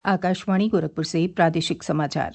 आकाशवाणी गोरखपुर से प्रादेशिक समाचार।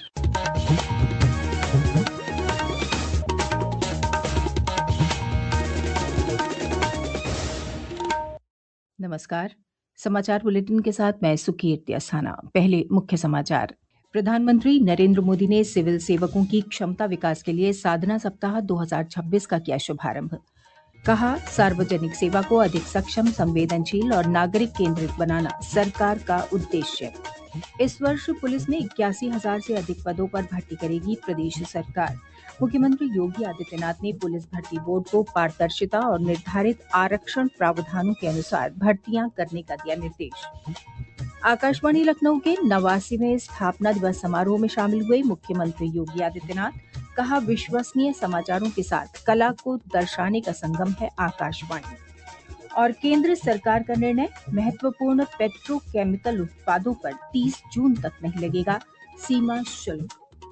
नमस्कार। समाचार बुलेटिन के साथ मैं सुकीर्ति अस्थाना। पहले मुख्य समाचार। प्रधानमंत्री नरेंद्र मोदी ने सिविल सेवकों की क्षमता विकास के लिए साधना सप्ताह 2026 का किया शुभारंभ। कहा, सार्वजनिक सेवा को अधिक सक्षम, संवेदनशील और नागरिक केंद्रित बनाना सरकार का उद्देश्य। इस वर्ष पुलिस में 81,000 से अधिक पदों पर भर्ती करेगी प्रदेश सरकार। मुख्यमंत्री योगी आदित्यनाथ ने पुलिस भर्ती बोर्ड को पारदर्शिता और निर्धारित आरक्षण प्रावधानों के अनुसार भर्तियां करने का दिया निर्देश। आकाशवाणी लखनऊ के 89वें स्थापना दिवस समारोह में शामिल हुए मुख्यमंत्री योगी आदित्यनाथ। कहा, विश्वसनीय समाचारों के साथ कला को दर्शाने का संगम है आकाशवाणी। और केंद्र सरकार का निर्णय, महत्वपूर्ण पेट्रोकेमिकल उत्पादों पर 30 जून तक नहीं लगेगा सीमा शुल्क।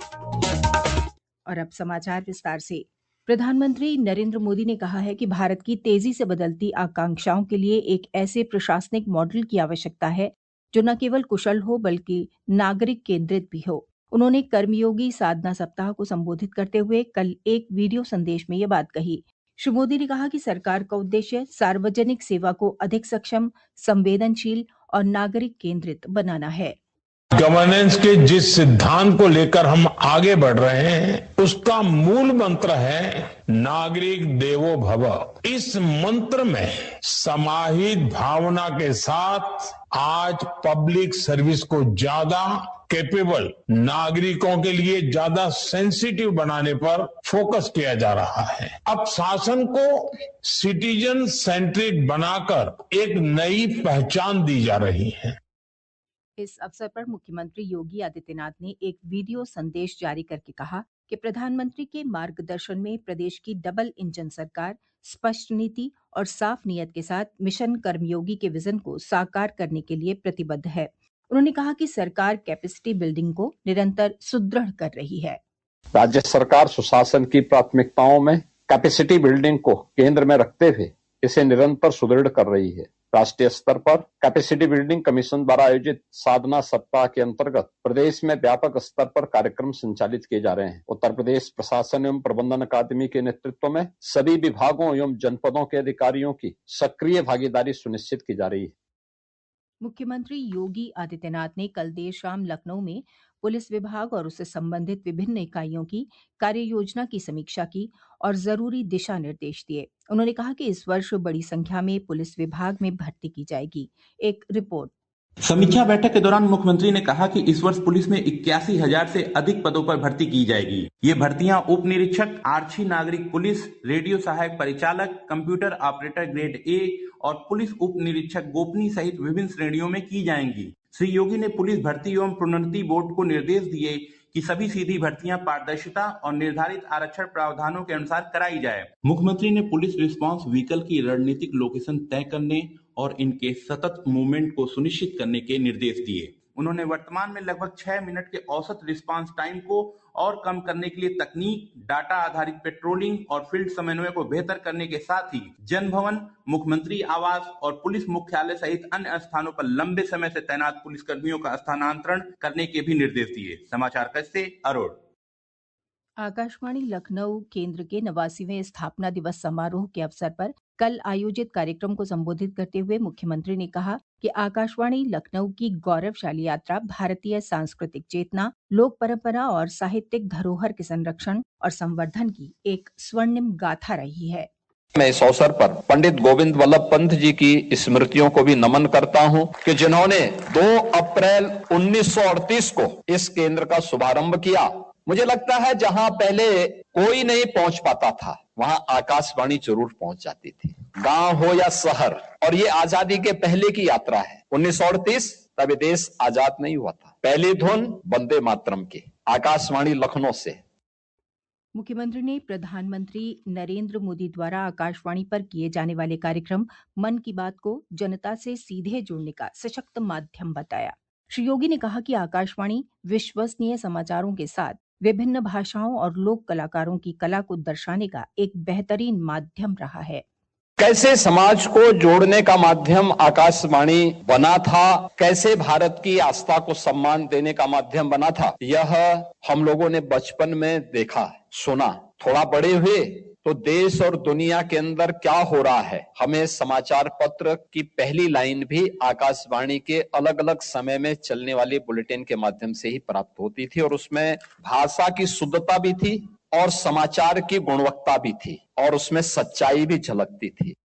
और अब समाचार विस्तार से। प्रधानमंत्री नरेंद्र मोदी ने कहा है कि भारत की तेजी से बदलती आकांक्षाओं के लिए एक ऐसे प्रशासनिक मॉडल की आवश्यकता है जो न केवल कुशल हो बल्कि नागरिक केंद्रित भी हो। उन्होंने कर्मयोगी साधना सप्ताह को संबोधित करते हुए कल एक वीडियो संदेश में ये बात कही। श्री मोदी ने कहा कि सरकार का उद्देश्य सार्वजनिक सेवा को अधिक सक्षम, संवेदनशील और नागरिक केंद्रित बनाना है। गवर्नेंस के जिस सिद्धांत को लेकर हम आगे बढ़ रहे हैं उसका मूल मंत्र है नागरिक देवो भव। इस मंत्र में समाहित भावना के साथ आज पब्लिक सर्विस को ज्यादा कैपेबल, नागरिकों के लिए ज्यादा सेंसिटिव बनाने पर फोकस किया जा रहा है। अब शासन को सिटीजन सेंट्रिक बनाकर एक नई पहचान दी जा रही है। इस अवसर पर मुख्यमंत्री योगी आदित्यनाथ ने एक वीडियो संदेश जारी करके कहा कि प्रधानमंत्री के मार्गदर्शन में प्रदेश की डबल इंजन सरकार स्पष्ट नीति और साफ नीयत के साथ मिशन कर्मयोगी के विजन को साकार करने के लिए प्रतिबद्ध है। उन्होंने कहा कि सरकार कैपेसिटी बिल्डिंग को निरंतर सुदृढ़ कर रही है। राज्य सरकार सुशासन की प्राथमिकताओं में कैपेसिटी बिल्डिंग को केंद्र में रखते हुए इसे निरंतर सुदृढ़ कर रही है। राष्ट्रीय स्तर पर कैपेसिटी बिल्डिंग कमीशन द्वारा आयोजित साधना सप्ताह के अंतर्गत प्रदेश में व्यापक स्तर पर कार्यक्रम संचालित किए जा रहे हैं। उत्तर प्रदेश प्रशासन एवं प्रबंधन अकादमी के नेतृत्व में सभी विभागों एवं जनपदों के अधिकारियों की सक्रिय भागीदारी सुनिश्चित की जा रही है। मुख्यमंत्री योगी आदित्यनाथ ने कल देर शाम लखनऊ में पुलिस विभाग और उससे संबंधित विभिन्न इकाइयों की कार्य योजना की समीक्षा की और जरूरी दिशा निर्देश दिए। उन्होंने कहा कि इस वर्ष बड़ी संख्या में पुलिस विभाग में भर्ती की जाएगी। एक रिपोर्ट। समीक्षा बैठक के दौरान मुख्यमंत्री ने कहा कि इस वर्ष पुलिस में 81,000 से अधिक पदों पर भर्ती की जाएगी। ये भर्तियां उप निरीक्षक, आरक्षी नागरिक पुलिस, रेडियो सहायक परिचालक, कंप्यूटर ऑपरेटर ग्रेड ए और पुलिस उप निरीक्षक गोपनीय सहित विभिन्न श्रेणियों में की जाएंगी। श्री योगी ने पुलिस भर्ती एवं प्रोन्नति बोर्ड को निर्देश दिए कि सभी सीधी भर्तियां पारदर्शिता और निर्धारित आरक्षण प्रावधानों के अनुसार कराई जाए। मुख्यमंत्री ने पुलिस रिस्पांस व्हीकल की रणनीतिक लोकेशन तय करने और इनके सतत मूवमेंट को सुनिश्चित करने के निर्देश दिए। उन्होंने वर्तमान में लगभग 6 मिनट के औसत रिस्पांस टाइम को और कम करने के लिए तकनीक, डाटा आधारित पेट्रोलिंग और फील्ड समन्वय को बेहतर करने के साथ ही जनभवन, मुख्यमंत्री आवास और पुलिस मुख्यालय सहित अन्य स्थानों पर लंबे समय से तैनात पुलिसकर्मियों का स्थानांतरण करने के भी निर्देश दिए। समाचार कक्ष से अरुण। आकाशवाणी लखनऊ केंद्र के 89वें स्थापना दिवस समारोह के अवसर पर कल आयोजित कार्यक्रम को संबोधित करते हुए मुख्यमंत्री ने कहा कि आकाशवाणी लखनऊ की गौरवशाली यात्रा भारतीय सांस्कृतिक चेतना, लोक परंपरा और साहित्यिक धरोहर के संरक्षण और संवर्धन की एक स्वर्णिम गाथा रही है। मैं इस अवसर पर पंडित गोविंद वल्लभ पंत जी की स्मृतियों को भी नमन करता हूं कि जिन्होंने 2 अप्रैल 1938 को इस केंद्र का शुभारंभ किया। मुझे लगता है जहां पहले कोई नहीं पहुंच पाता था वहां आकाशवाणी जरूर पहुंच जाती थी, गांव हो या शहर। और ये आजादी के पहले की यात्रा है। 1938 तब देश आजाद नहीं हुआ था। पहली धुन वंदे मातरम की आकाशवाणी लखनऊ से। मुख्यमंत्री ने प्रधानमंत्री नरेंद्र मोदी द्वारा आकाशवाणी पर किए जाने वाले कार्यक्रम मन की बात को जनता से सीधे जुड़ने का सशक्त माध्यम बताया। श्री योगी ने कहा कि आकाशवाणी विश्वसनीय समाचारों के साथ विभिन्न भाषाओं और लोक कलाकारों की कला को दर्शाने का एक बेहतरीन माध्यम रहा है। कैसे समाज को जोड़ने का माध्यम आकाशवाणी बना था, कैसे भारत की आस्था को सम्मान देने का माध्यम बना था, यह हम लोगों ने बचपन में देखा, सुना। थोड़ा बड़े हुए तो देश और दुनिया के अंदर क्या हो रहा है, हमें समाचार पत्र की पहली लाइन भी आकाशवाणी के अलग अलग समय में चलने वाली बुलेटिन के माध्यम से ही प्राप्त होती थी, और उसमें भाषा की शुद्धता भी थी और समाचार की गुणवत्ता भी थी, और उसमें सच्चाई भी झलकती थी।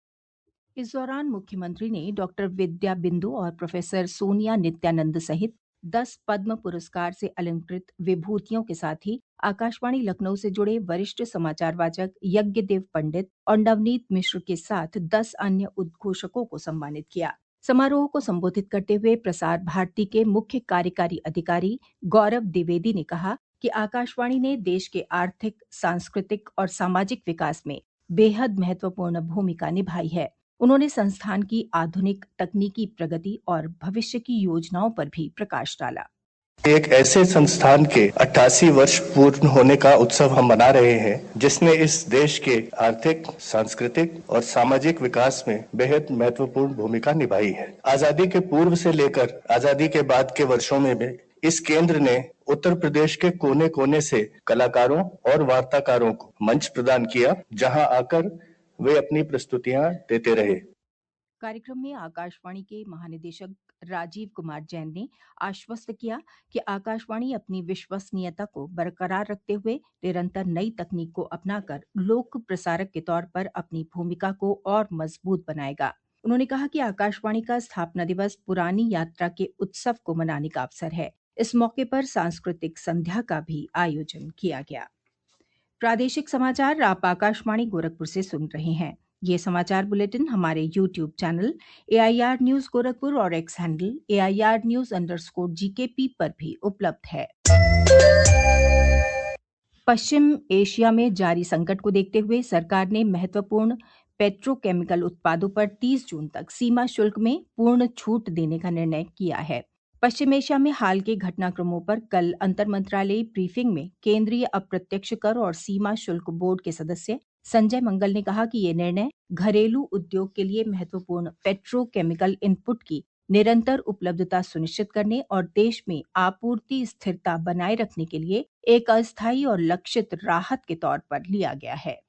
इस दौरान मुख्यमंत्री ने डॉक्टर विद्या बिंदु और प्रोफेसर सोनिया नित्यानंद सहित 10 पद्म पुरस्कार से अलंकृत विभूतियों के साथ ही आकाशवाणी लखनऊ से जुड़े वरिष्ठ समाचार वाचक यज्ञदेव पंडित और नवनीत मिश्र के साथ 10 अन्य उद्घोषकों को सम्मानित किया। समारोह को संबोधित करते हुए प्रसार भारती के मुख्य कार्यकारी अधिकारी गौरव द्विवेदी ने कहा कि आकाशवाणी ने देश के आर्थिक, सांस्कृतिक और सामाजिक विकास में बेहद महत्वपूर्ण भूमिका निभाई है। उन्होंने संस्थान की आधुनिक तकनीकी प्रगति और भविष्य की योजनाओं पर भी प्रकाश डाला। एक ऐसे संस्थान के 88 वर्ष पूर्ण होने का उत्सव हम मना रहे हैं, जिसने इस देश के आर्थिक, सांस्कृतिक और सामाजिक विकास में बेहद महत्वपूर्ण भूमिका निभाई है। आजादी के पूर्व से लेकर आजादी के बाद के वर्षों में भी इस केंद्र ने उत्तर प्रदेश के कोने कोने से कलाकारों और वार्ताकारों को मंच प्रदान किया, जहां आकर वे अपनी प्रस्तुतियां देते रहे। कार्यक्रम में आकाशवाणी के महानिदेशक राजीव कुमार जैन ने आश्वस्त किया कि आकाशवाणी अपनी विश्वसनीयता को बरकरार रखते हुए निरंतर नई तकनीक को अपनाकर लोक प्रसारक के तौर पर अपनी भूमिका को और मजबूत बनाएगा। उन्होंने कहा कि आकाशवाणी का स्थापना दिवस पुरानी यात्रा के उत्सव को मनाने का अवसर है। इस मौके पर सांस्कृतिक संध्या का भी आयोजन किया गया। प्रादेशिक समाचार आप आकाशवाणी गोरखपुर से सुन रहे हैं। ये समाचार बुलेटिन हमारे YouTube channel AIR news Gorakhpur और एक्स हैंडल AIR न्यूज_GKP पर भी उपलब्ध है। पश्चिम एशिया में जारी संकट को देखते हुए सरकार ने महत्वपूर्ण पेट्रोकेमिकल उत्पादों पर 30 जून तक सीमा शुल्क में पूर्ण छूट देने का निर्णय किया है। पश्चिम एशिया में हाल के घटनाक्रमों पर कल अंतर मंत्रालयी ब्रीफिंग में केंद्रीय अप्रत्यक्ष कर और सीमा शुल्क बोर्ड के सदस्य संजय मंगल ने कहा कि ये निर्णय घरेलू उद्योग के लिए महत्वपूर्ण पेट्रोकेमिकल इनपुट की निरंतर उपलब्धता सुनिश्चित करने और देश में आपूर्ति स्थिरता बनाए रखने के लिए एक अस्थायी और लक्षित राहत के तौर पर लिया गया है।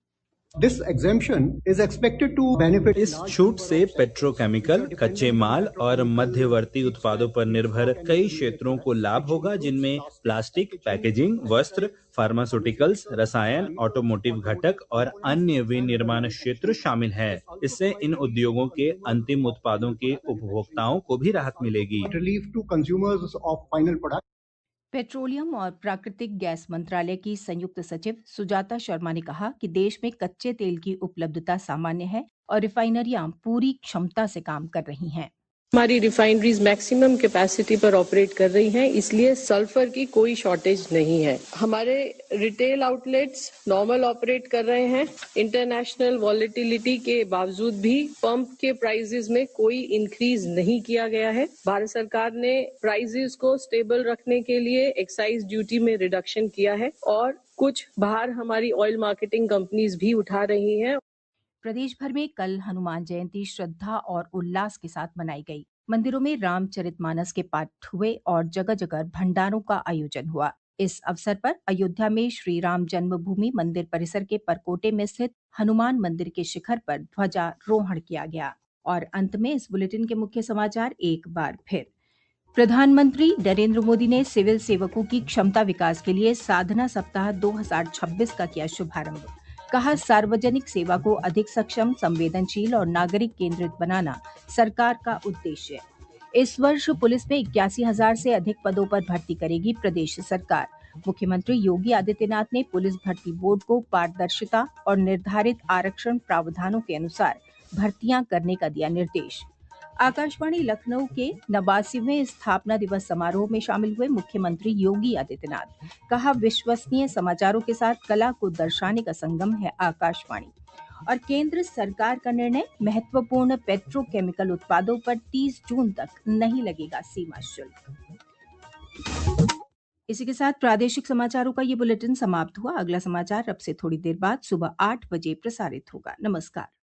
This exemption is expected to benefit. इस छूट से पेट्रोकेमिकल, कच्चे माल और मध्यवर्ती उत्पादों पर निर्भर कई क्षेत्रों को लाभ होगा, जिनमें प्लास्टिक, पैकेजिंग, वस्त्र, फार्मास्यूटिकल्स, रसायन, ऑटोमोटिव घटक और अन्य विनिर्माण क्षेत्र शामिल है। इससे इन उद्योगों के अंतिम उत्पादों के उपभोक्ताओं को भी राहत मिलेगी। Relief to consumers of final product. Petroleum और प्राकृतिक गैस मंत्रालय की संयुक्त सचिव सुजाता शर्मा ने कहा कि देश में कच्चे तेल की उपलब्धता सामान्य है और रिफाइनरियां पूरी क्षमता से काम कर रही हैं। हमारी रिफाइनरीज मैक्सिमम कैपेसिटी पर ऑपरेट कर रही हैं, इसलिए सल्फर की कोई शॉर्टेज नहीं है। हमारे रिटेल आउटलेट्स नॉर्मल ऑपरेट कर रहे हैं। इंटरनेशनल वॉलेटिलिटी के बावजूद भी पंप के प्राइसेस में कोई इंक्रीज नहीं किया गया है। भारत सरकार ने प्राइसेस को स्टेबल रखने के लिए एक्साइज ड्यूटी में रिडक्शन किया है और कुछ भार हमारी ऑयल मार्केटिंग कंपनीज भी उठा रही हैं। प्रदेश भर में कल हनुमान जयंती श्रद्धा और उल्लास के साथ मनाई गई। मंदिरों में रामचरितमानस के पाठ हुए और जगह जगह भंडारों का आयोजन हुआ। इस अवसर पर अयोध्या में श्री राम जन्मभूमि मंदिर परिसर के परकोटे में स्थित हनुमान मंदिर के शिखर पर ध्वजारोहण किया गया। और अंत में इस बुलेटिन के मुख्य समाचार एक बार फिर। प्रधानमंत्री नरेंद्र मोदी ने सिविल सेवकों की क्षमता विकास के लिए साधना सप्ताह 2026 का किया शुभारंभ। कहा, सार्वजनिक सेवा को अधिक सक्षम, संवेदनशील और नागरिक केंद्रित बनाना सरकार का उद्देश्य। इस वर्ष पुलिस में 81,000 से अधिक पदों पर भर्ती करेगी प्रदेश सरकार। मुख्यमंत्री योगी आदित्यनाथ ने पुलिस भर्ती बोर्ड को पारदर्शिता और निर्धारित आरक्षण प्रावधानों के अनुसार भर्तियां करने का दिया निर्देश। आकाशवाणी लखनऊ के 89वें स्थापना दिवस समारोह में शामिल हुए मुख्यमंत्री योगी आदित्यनाथ। कहा, विश्वसनीय समाचारों के साथ कला को दर्शाने का संगम है आकाशवाणी। और केंद्र सरकार का निर्णय, महत्वपूर्ण पेट्रोकेमिकल उत्पादों पर 30 जून तक नहीं लगेगा सीमा शुल्क। इसी के साथ प्रादेशिक समाचारों का ये बुलेटिन समाप्त हुआ। अगला समाचार अब से थोड़ी देर बाद सुबह 8 बजे प्रसारित होगा। नमस्कार।